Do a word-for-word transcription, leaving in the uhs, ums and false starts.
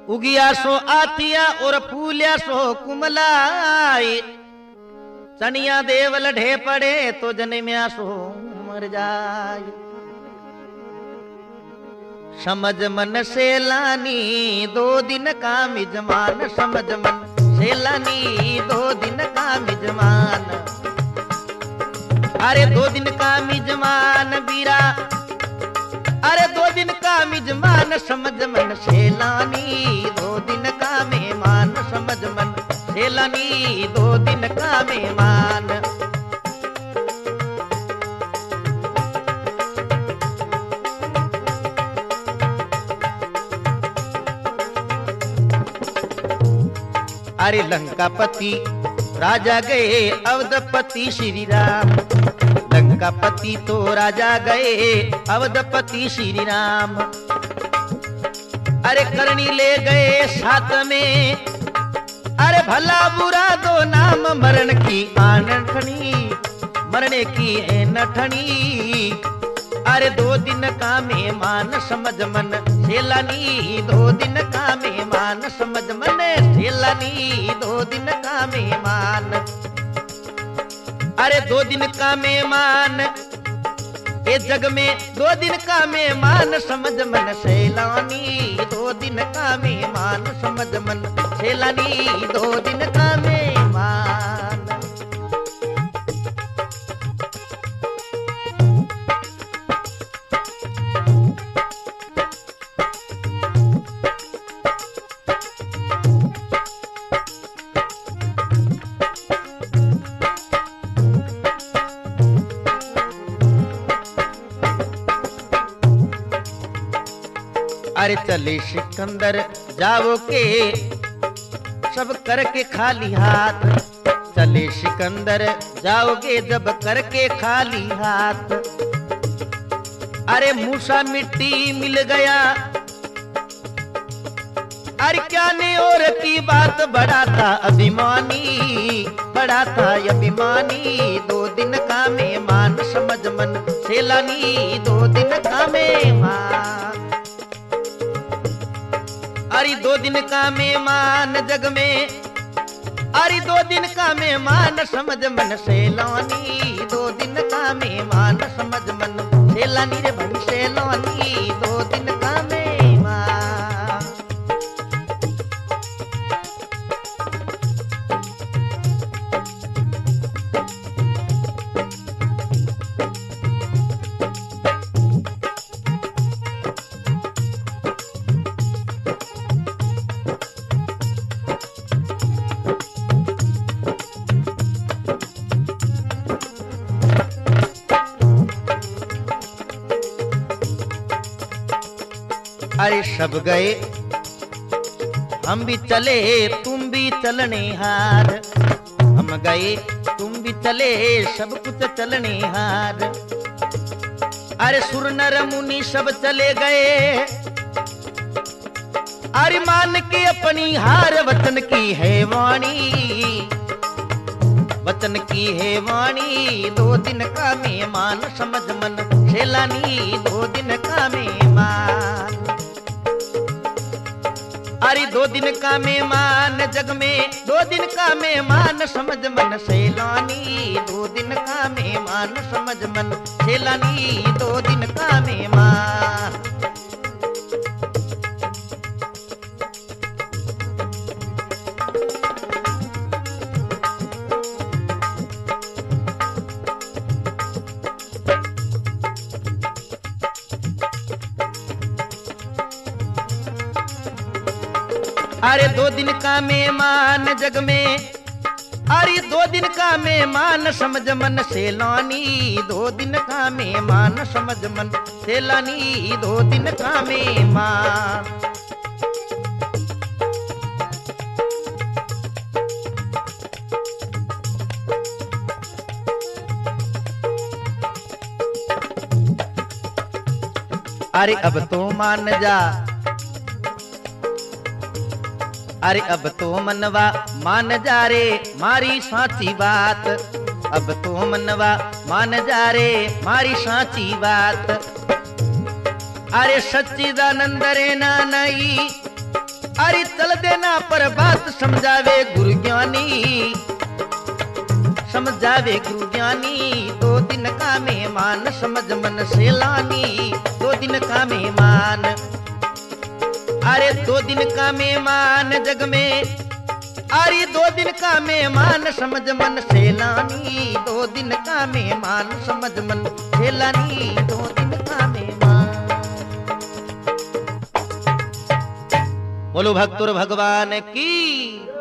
उगिया सो आतिया और फूलिया सो कुमलाई, चनिया देवल ढे पड़े तो जन्म्या सो मर जाए। समझ मन सेलानी दो दिन का मिजमान, समझ मन सेलानी दो दिन का मिजमान। अरे दो दिन का मिजमान बीरा, अरे दो दिन का मिजमान, समझ मन सेलानी दो दिन का मेहमान, समझ मन सेलानी दो दिन का मेहमान। अरे लंकापति राजा गए अवधपति श्री राम, लंकापति तो राजा गए अवधपति श्री राम। अरे करनी ले गए साथ में, अरे भला बुरा दो नाम, मरण की आनठनी मरने की है नठनी। अरे दो दिन का मेहमान, समझ मन सेलानी दो दिन का मेहमान, समझ मन सेलानी दो दिन का मेहमान। अरे दो दिन का मेहमान ये जग में, दो दिन का मेहमान, समझ मन सेलानी दो दिन का मेहमान, समझ मन सेलानी दो दिन का मेहमान। अरे चले सिकंदर जाओ के सब करके खाली हाथ, चले सिकंदर जाओगे जब करके खाली हाथ। अरे मूसा मिट्टी मिल गया, अरे क्या ने और की बात, बड़ा था अभिमानी बड़ा था अभिमानी। दो दिन का मेहमान, समझ मन सेलानी दो दिन का मेहमान। अरे दो दिन का मेहमान जग में, अरे दो दिन का मेहमान, समझ मन सेलानी दो दिन का मेहमान, समझ मन सेलानी रे भाई सेलानी दो दिन का मेहमान। अरे सब गए हम भी चले तुम भी चलने हार, हम गए तुम भी चले सब कुछ चलने हार। अरे सुर नर मुनि सब चले गए, अरे मान के अपनी हार, वचन की है वाणी वचन की है वाणी। दो दिन का मेहमान, समझ मन सेलानी दो दिन का मेहमान। अरे दो दिन का मेहमान जग में, दो दिन का मेहमान, समझ मन सेलानी दो दिन का मेहमान, समझ मन सेलानी दो दिन का मेहमान। अरे दो दिन का मेहमान जग में, अरे दो दिन का मेहमान, समझ मन सेलानी दो दिन का मेहमान, समझ मन सेलानी दो दिन का मेहमान। अरे अब तो मान जा, अरे अब तो मनवा मान जा रे मारी साची बात, अब तो मनवा मान जा रे मारी साची बात। अरे सच्चिदानंद रे नानई अरे चल देना पर बात समझावे गुरु ज्ञानी, समझावे गुरु ज्ञानी। दो दिन का मेहमान समझ मन से लानी, दो दिन का मेहमान। अरे दो दिन का मेहमान जग में, अरे दो दिन का मेहमान समझ मन से लानी, दो दिन का मेहमान समझ मन से लानी, दो दिन का मेहमान। बोलो भक्तुर भगवान की।